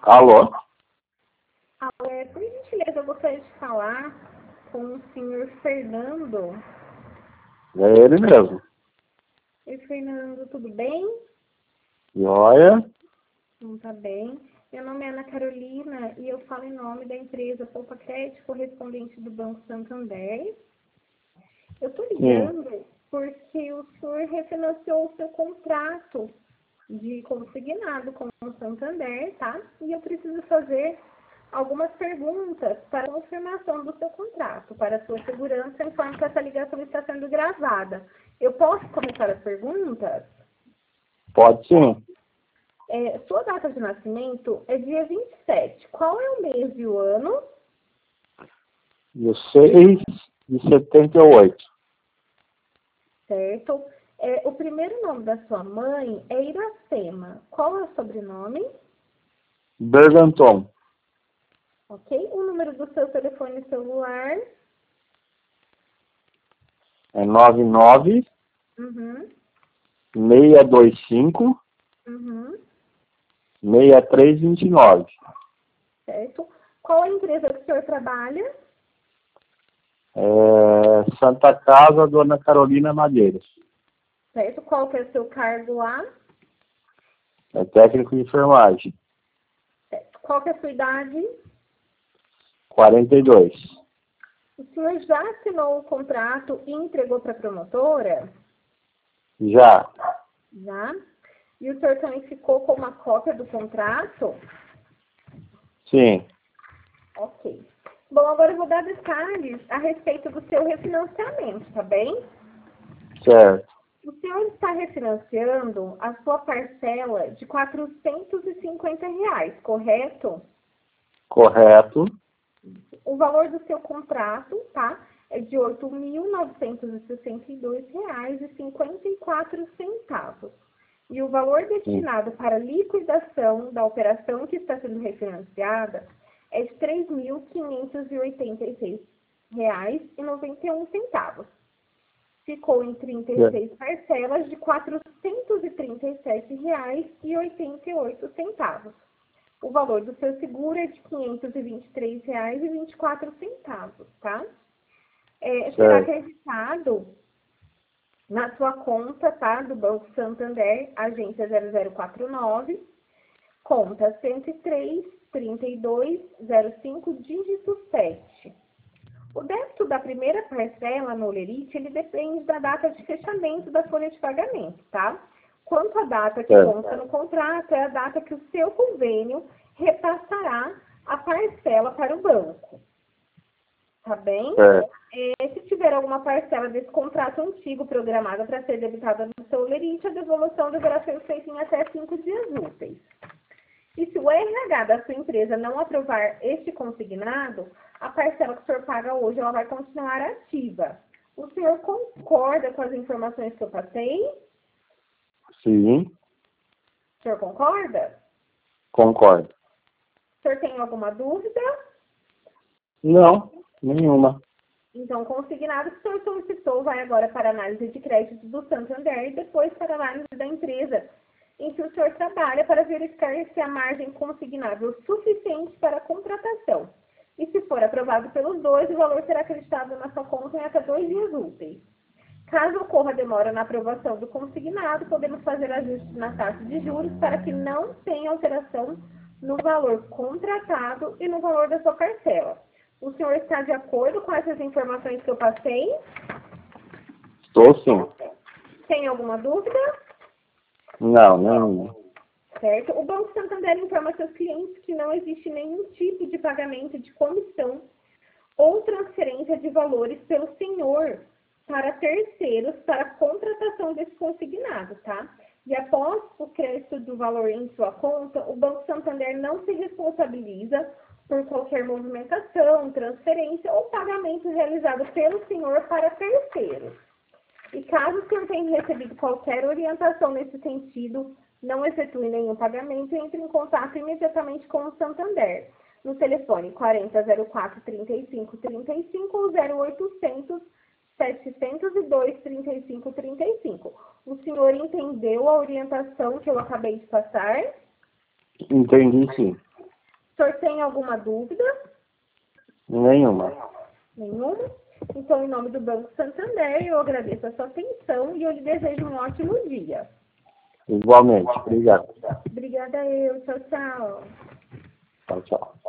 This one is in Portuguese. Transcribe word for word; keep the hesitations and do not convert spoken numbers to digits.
Alô? Alô, é, por gentileza, eu gostaria de falar com o senhor Fernando. É ele mesmo. Oi, Fernando, tudo bem? Joia? Não tá bem. Meu nome é Ana Carolina e eu falo em nome da empresa Poupa Crédito, correspondente do Banco Santander. Eu estou Sim. ligando porque o senhor refinanciou o seu contrato de consignado com o Santander, tá? E eu preciso fazer algumas perguntas para a confirmação do seu contrato, para a sua segurança, enquanto que essa ligação está sendo gravada. Eu posso começar as perguntas? Pode sim. É, sua data de nascimento é dia vinte e sete. Qual é o mês e o ano? Dia seis de setenta e oito. Certo? É, o primeiro nome da sua mãe é Iracema. Qual é o sobrenome? Berganton. Ok? O número do seu telefone celular? É nove nove Uhum. seis dois cinco Uhum. seis três dois nove. Certo? Qual a empresa que o senhor trabalha? É Santa Casa, Dona Carolina Madeiras. Certo? Qual que é o seu cargo lá? É técnico de enfermagem. Certo. Qual que é a sua idade? quarenta e dois. O senhor já assinou o contrato e entregou para a promotora? Já. Já. E o senhor também ficou com uma cópia do contrato? Sim. Ok. Bom, agora eu vou dar detalhes a respeito do seu refinanciamento, tá bem? Certo. O senhor está refinanciando a sua parcela de quatrocentos e cinquenta reais, correto? Correto. O valor do seu contrato, tá? É de oito mil novecentos e sessenta e dois reais e cinquenta e quatro centavos. E o valor Sim. destinado para liquidação da operação que está sendo refinanciada é de três mil quinhentos e oitenta e seis reais e noventa e um centavos. Ficou em trinta e seis parcelas de quatrocentos e trinta e sete reais e oitenta e oito centavos. O valor do seu seguro é de quinhentos e vinte e três reais e vinte e quatro centavos, tá? É, será Certo. acreditado na sua conta, tá? Do Banco Santander, agência zero zero quatro nove, conta cento e três, trinta e dois, zero cinco, dígito sete. O débito da primeira parcela no Olerite, ele depende da data de fechamento da folha de pagamento, tá? Quanto à data que Certo. consta no contrato, é a data que o seu convênio repassará a parcela para o banco. Tá bem? Certo. É, se tiver alguma parcela desse contrato antigo programada para ser debitada no seu Olerite, a devolução deverá ser feita em até cinco dias úteis. E se o R H da sua empresa não aprovar este consignado, a parcela que o senhor paga hoje ela vai continuar ativa. O senhor concorda com as informações que eu passei? Sim. O senhor concorda? Concordo. O senhor tem alguma dúvida? Não, nenhuma. Então, o consignado que o senhor solicitou vai agora para a análise de crédito do Santander e depois para a análise da empresa em que o senhor trabalha para verificar se a margem consignada é suficiente para a contratação. E se for aprovado pelos dois, o valor será acreditado na sua conta em até dois dias úteis. Caso ocorra demora na aprovação do consignado, podemos fazer ajustes na taxa de juros para que não tenha alteração no valor contratado e no valor da sua parcela. O senhor está de acordo com essas informações que eu passei? Estou sim. Tem alguma dúvida? Não, nenhuma. Certo? O Banco Santander informa seus clientes que não existe nenhum tipo de pagamento de comissão ou transferência de valores pelo senhor para terceiros para a contratação desse consignado, tá? E após o crédito do valor em sua conta, o Banco Santander não se responsabiliza por qualquer movimentação, transferência ou pagamento realizado pelo senhor para terceiros. E caso o senhor tenha recebido qualquer orientação nesse sentido, não efetue nenhum pagamento, entre em contato imediatamente com o Santander, no telefone quarenta, zero quatro, trinta e cinco, trinta e cinco ou zero oitocentos, setecentos e dois, trinta e cinco, trinta e cinco. O senhor entendeu a orientação que eu acabei de passar? Entendi sim. O senhor tem alguma dúvida? Nenhuma. Nenhuma? Então, em nome do Banco Santander, eu agradeço a sua atenção e eu lhe desejo um ótimo dia. Igualmente. Obrigado. Obrigada eu. Tchau, tchau. Tchau, tchau.